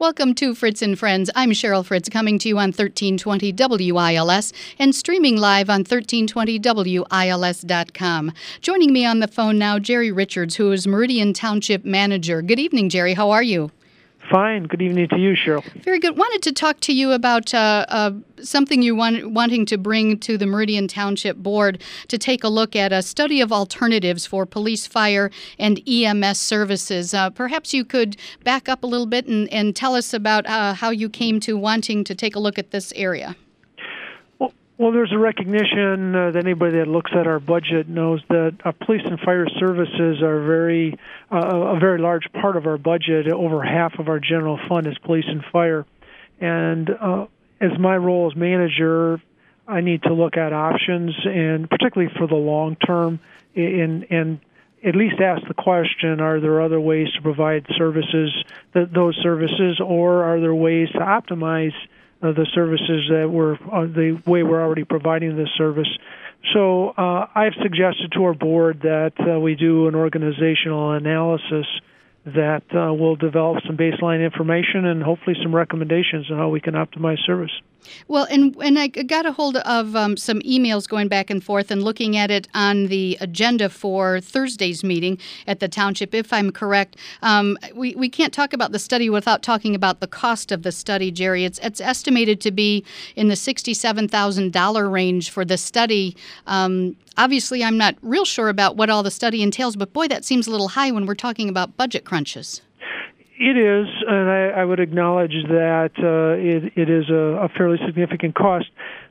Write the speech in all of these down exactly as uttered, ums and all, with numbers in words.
Welcome to Fritz and Friends. I'm Cheryl Fritz, coming to you on thirteen twenty W I L S and streaming live on thirteen twenty W I L S dot com. Joining me on the phone now, Jerry Richards, who is Meridian Township Manager. Good evening, Jerry. How are you? Fine. Good evening to you, Cheryl. Very good. Wanted to talk to you about uh, uh, something you want wanting to bring to the Meridian Township Board to take a look at, a study of alternatives for police, fire, and E M S services. Uh, perhaps you could back up a little bit and, and tell us about uh, how you came to wanting to take a look at this area. Well, well there's a recognition uh, that anybody that looks at our budget knows that our police and fire services are very uh, a very large part of our budget. Over half of our general fund is police and fire. And uh, as my role as manager, I need to look at options, and particularly for the long term, in, and at least ask the question, are there other ways to provide services, that those services, or are there ways to optimize uh, the services that we're, uh, the way we're already providing this service? So uh, I've suggested to our board that uh, we do an organizational analysis that uh, will develop some baseline information and hopefully some recommendations on how we can optimize service. Well, and and I got a hold of um, some emails going back and forth and looking at it on the agenda for Thursday's meeting at the township, if I'm correct. Um, we, we can't talk about the study without talking about the cost of the study, Jerry. It's it's estimated to be in the sixty-seven thousand dollars range for the study. Um, obviously, I'm not real sure about what all the study entails, but boy, that seems a little high when we're talking about budget crunches. It is, and I, I would acknowledge that uh, it, it is a, a fairly significant cost.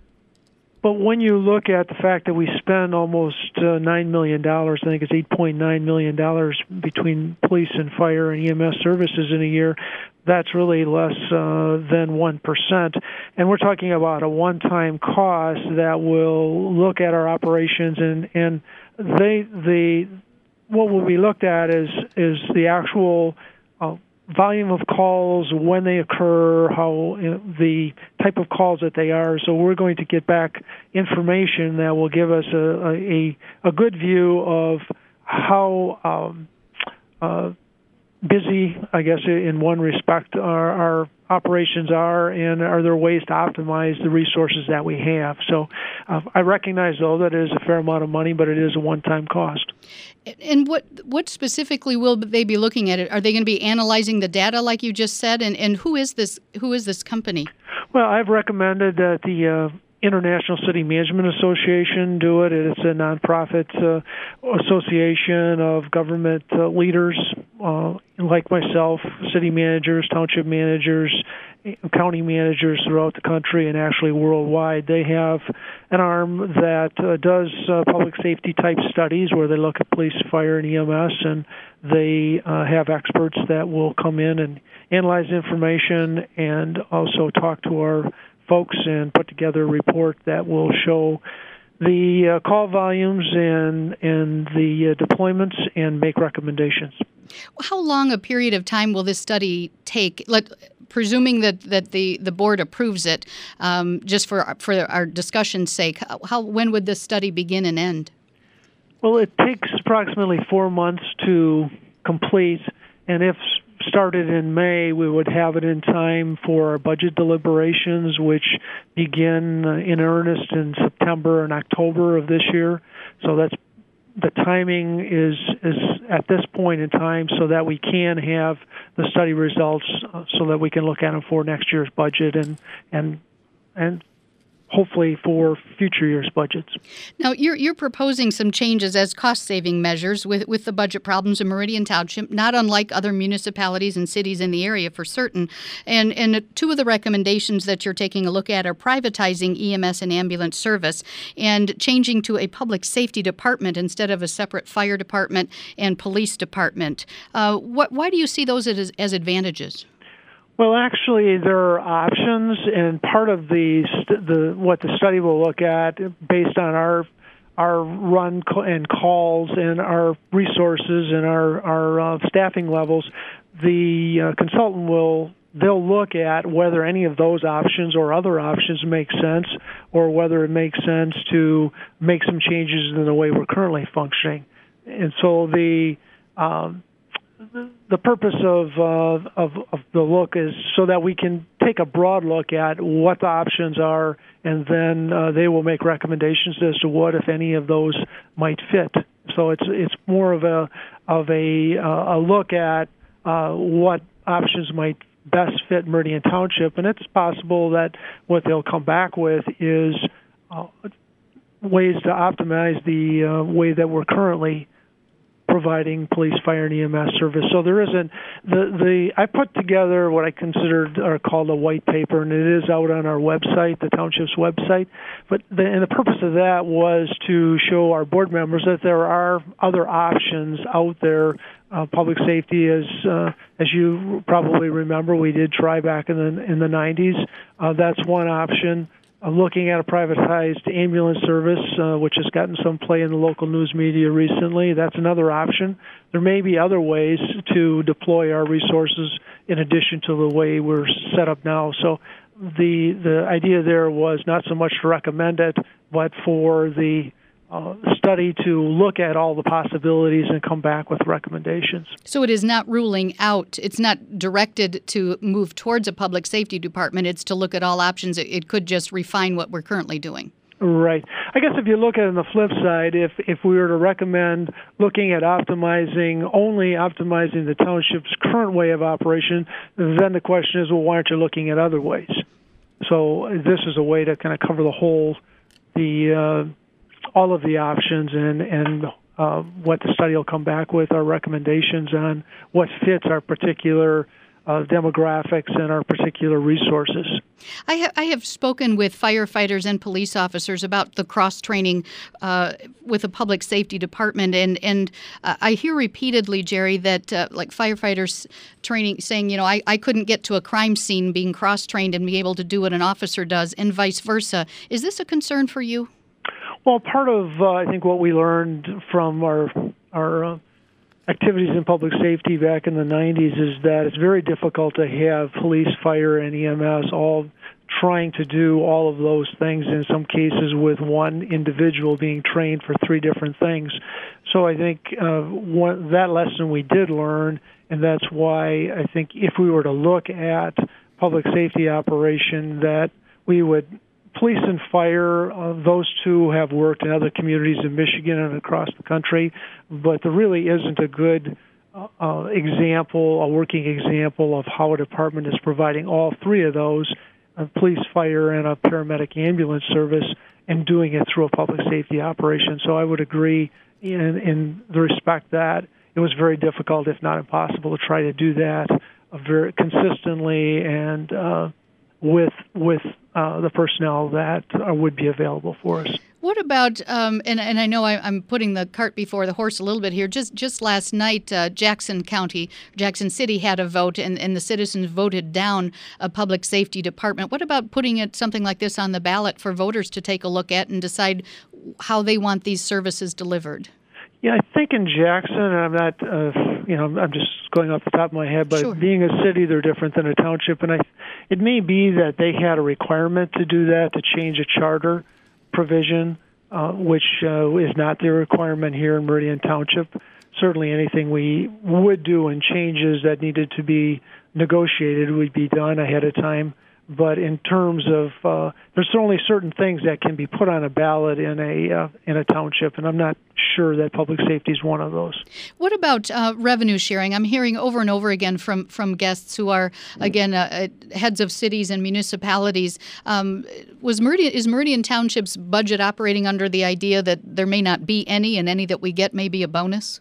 But when you look at the fact that we spend almost uh, nine million dollars, I think it's eight point nine million dollars between police and fire and E M S services in a year, that's really less uh, than one percent. And we're talking about a one-time cost that will look at our operations, and, and they, the, what will be looked at is, is the actual uh, volume of calls, when they occur, how you know, the type of calls that they are. So we're going to get back information that will give us a a, a good view of how um, uh, busy, I guess, in one respect, our, our operations are, and are there ways to optimize the resources that we have. So uh, I recognize, though, that it is a fair amount of money, but it is a one-time cost. And what what specifically will they be looking at? It? Are they going to be analyzing the data, like you just said? And, and who is this who is this company? Well, I've recommended that the uh, International City Management Association do it. It's a nonprofit uh, association of government uh, leaders uh, like myself, city managers, township managers, county managers throughout the country, and actually worldwide. They have an arm that uh, does uh, public safety type studies where they look at police, fire, and E M S, and they uh, have experts that will come in and analyze information and also talk to our folks and put together a report that will show the uh, call volumes and and the uh, deployments and make recommendations. How long a period of time will this study take? Let, presuming that, that the, the board approves it, um, just for for our discussion's sake, how, how when would this study begin and end? Well, it takes approximately four months to complete, and if started in May, we would have it in time for our budget deliberations, which begin in earnest in September and October of this year. So that's the timing is is at this point in time so that we can have the study results so that we can look at them for next year's budget and and and hopefully for future years' budgets. Now, you're you're proposing some changes as cost-saving measures with, with the budget problems in Meridian Township, not unlike other municipalities and cities in the area for certain. And and two of the recommendations that you're taking a look at are privatizing E M S and ambulance service and changing to a public safety department instead of a separate fire department and police department. Uh, what, why do you see those as, as advantages? Well, actually, there are options, and part of the the what the study will look at, based on our our run and calls and our resources and our our uh, staffing levels, the uh, consultant will they'll look at whether any of those options or other options make sense, or whether it makes sense to make some changes in the way we're currently functioning. And so the um, the purpose of, uh, of of the look is so that we can take a broad look at what the options are, and then uh, they will make recommendations as to what, if any, of those might fit. So it's it's more of a of a uh, a look at uh, what options might best fit Meridian Township, and it's possible that what they'll come back with is uh, ways to optimize the uh, way that we're currently providing police, fire, and E M S service. So there isn't the the I put together what I considered or called a white paper, and it is out on our website, the township's website. But the, and the purpose of that was to show our board members that there are other options out there. Uh, public safety, as uh, as you probably remember, we did try back in the in the nineties. Uh, that's one option. Uh, looking at a privatized ambulance service, uh, which has gotten some play in the local news media recently, that's another option. There may be other ways to deploy our resources in addition to the way we're set up now. So the the idea there was not so much to recommend it, but for the uh, study to look at all the possibilities and come back with recommendations. So it is not ruling out, it's not directed to move towards a public safety department, it's to look at all options. It, it could just refine what we're currently doing. Right. I guess if you look at it on the flip side, if if we were to recommend looking at optimizing, only optimizing the township's current way of operation, then the question is, well, why aren't you looking at other ways? So this is a way to kind of cover the whole, the uh, all of the options, and and uh, what the study will come back with are recommendations on what fits our particular uh, demographics and our particular resources. I have I have spoken with firefighters and police officers about the cross training uh, with the public safety department, and and uh, I hear repeatedly, Jerry, that uh, like firefighters training saying, you know, I, I couldn't get to a crime scene being cross trained and be able to do what an officer does, and vice versa. Is this a concern for you? Well, part of uh, I think what we learned from our our uh, activities in public safety back in the nineties is that it's very difficult to have police, fire, and E M S all trying to do all of those things, in some cases with one individual being trained for three different things. So I think uh, one, that lesson we did learn, and that's why I think if we were to look at public safety operation, that we would police and fire, uh, those two have worked in other communities in Michigan and across the country, but there really isn't a good uh, uh, example, a working example of how a department is providing all three of those, uh, police, fire, and a paramedic ambulance service, and doing it through a public safety operation. So I would agree in, in the respect that it was very difficult, if not impossible, to try to do that uh, very consistently and uh, with with uh, the personnel that uh, would be available for us. What about, um, and, and I know I, I'm putting the cart before the horse a little bit here, just just last night, uh, Jackson County, Jackson City had a vote, and, and the citizens voted down a public safety department. What about putting it something like this on the ballot for voters to take a look at and decide how they want these services delivered? Yeah, I think in Jackson, and I'm not, uh, you know, I'm just going off the top of my head, but sure. Being a city, they're different than a township, and I, it may be that they had a requirement to do that, to change a charter provision, uh, which uh, is not the requirement here in Meridian Township. Certainly anything we would do and changes that needed to be negotiated would be done ahead of time. But in terms of, uh, there's only certain things that can be put on a ballot in a uh, in a township, and I'm not sure that public safety is one of those. What about uh, revenue sharing? I'm hearing over and over again from, from guests who are, again, uh, heads of cities and municipalities. Um, was Meridian is Meridian Township's budget operating under the idea that there may not be any, and any that we get may be a bonus?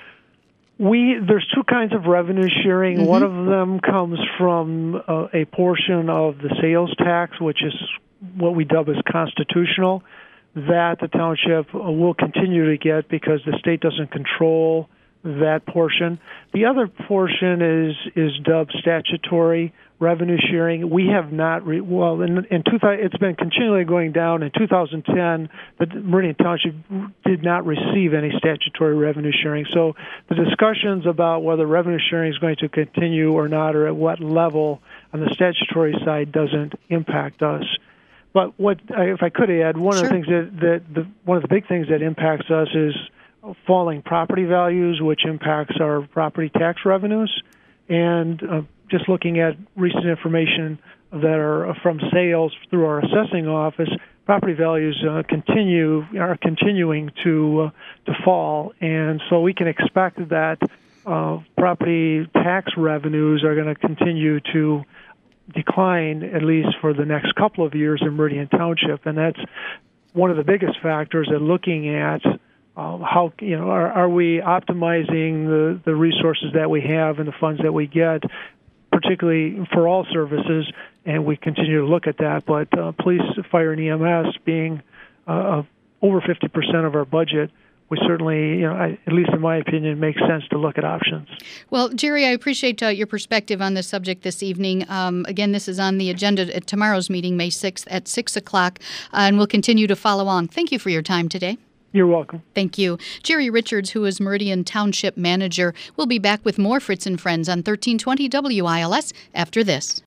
We there's two kinds of revenue sharing. Mm-hmm. One of them comes from uh, a portion of the sales tax, which is what we dub as constitutional, that the township will continue to get because the state doesn't control that portion. The other portion is is dubbed statutory revenue sharing. We have not, re- well, in, in two thousand, it's been continually going down. In two thousand ten, the Meridian Township did not receive any statutory revenue sharing. So the discussions about whether revenue sharing is going to continue or not, or at what level on the statutory side, doesn't impact us. But what, if I could add, one sure. of the things that, that the, one of the big things that impacts us is falling property values, which impacts our property tax revenues, and uh, just looking at recent information that are from sales through our assessing office, property values uh, continue are continuing to uh, to fall, and so we can expect that uh, property tax revenues are going to continue to decline at least for the next couple of years in Meridian Township, and that's one of the biggest factors at looking at uh, how you know are, are we optimizing the the resources that we have and the funds that we get, particularly for all services, and we continue to look at that. But uh, police, fire, and E M S being uh, over fifty percent of our budget, we certainly, you know, I, at least in my opinion, makes sense to look at options. Well, Jerry, I appreciate uh, your perspective on this subject this evening. Um, again, this is on the agenda at tomorrow's meeting, May sixth at six o'clock, uh, and we'll continue to follow on. Thank you for your time today. You're welcome. Thank you. Jerry Richards, who is Meridian Township Manager, will be back with more Fritz and Friends on thirteen twenty W I L S after this.